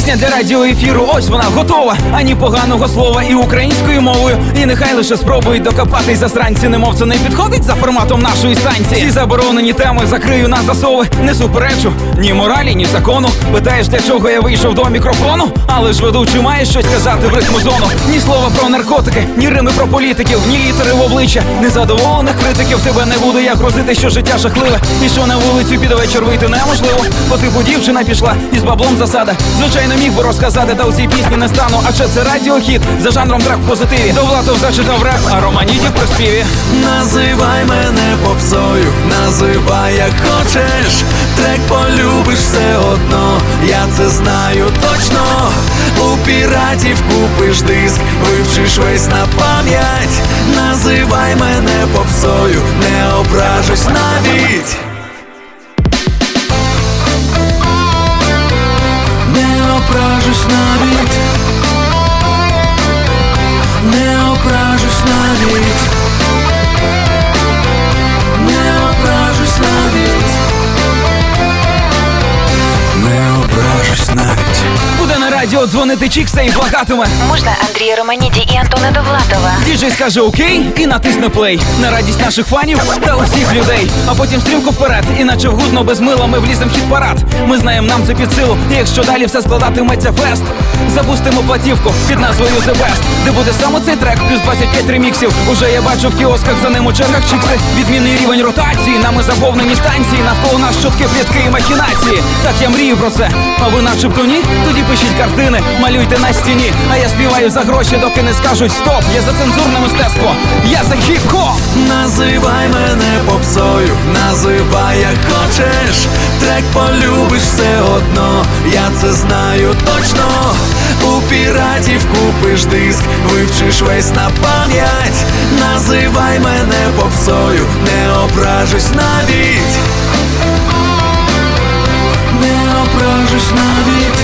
Пісня для радіоефіру, ось вона готова. Ані поганого слова і українською мовою. І нехай лише спробують докопатись засранці. Немов це не підходить за форматом нашої станції. Ці заборонені теми закрию на засови. Не суперечу ні моралі, ні закону. Питаєш, для чого я вийшов до мікрофону? Але ж ведучий має щось сказати в ритму зону. Ні слова про наркотики, ні рими про політиків, ні літери в обличчя незадоволених критиків. Тебе не буду я грозити, що життя жахливе. І що на вулицю під вечір вийти неможливо. По типу дівчина пішла і з баблом засада. Звичайно, міг би розказати, та у цій пісні не стану. Адже це радіохіт за жанром трек в позитиві. Довлатов зачитав реп, а Романідів при співі. Називай мене попсою, називай як хочеш. Трек полюбиш все одно, я це знаю точно. У піратів купиш диск, вивчиш весь на пам'ять. Називай мене попсою, не ображусь навіть. Не ображусь навіть. Не ображусь навіть. Не ображусь навіть. Не ображусь навіть. Буде на радіо дзвонити Чікса і благатиме: можна Андрія Романіді і Антона Довлатова. Діджей скаже окей і натисне плей. На радість наших фанів та усіх людей. А потім стрімко вперед, іначе в гузно без мила ми влізем в хіт-парад. Ми знаємо, нам це під силу. І якщо далі все складатиметься фест, запустимо платівку під назвою The Best, де буде саме цей трек, плюс 25 реміксів. Уже я бачу в кіосках, за ним у чергах чікси. Відмінний рівень ротації, нами заповнені станції. Навколо нас чутки, плітки і махінації. Так я мрію про це, а ви начебто ні? Тоді пишіть картини, малюйте на стіні. А я співаю за гроші, доки не скажуть стоп. Я за цензурне мистецтво, я за хіп-хоп. Називай мене попсою, називай як хочеш. Трек полюбиш все одно, я це знаю точно. У піратів купиш диск, вивчиш весь на пам'ять. Називай мене попсою, не ображусь навіть. Не ображусь навіть.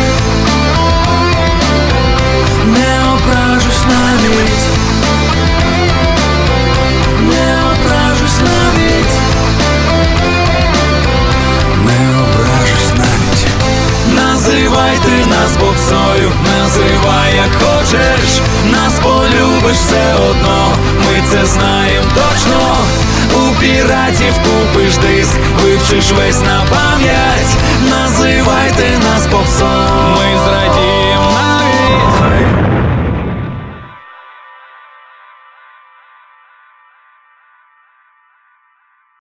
Не ображусь навіть. Не ображусь навіть. Не ображусь навіть. Називайте нас попсою, називай як хочеш. Нас полюбиш все одно, ми це знаємо точно. У піратів купиш диск, вивчиш весь на пам'ять. Називайте нас попсою.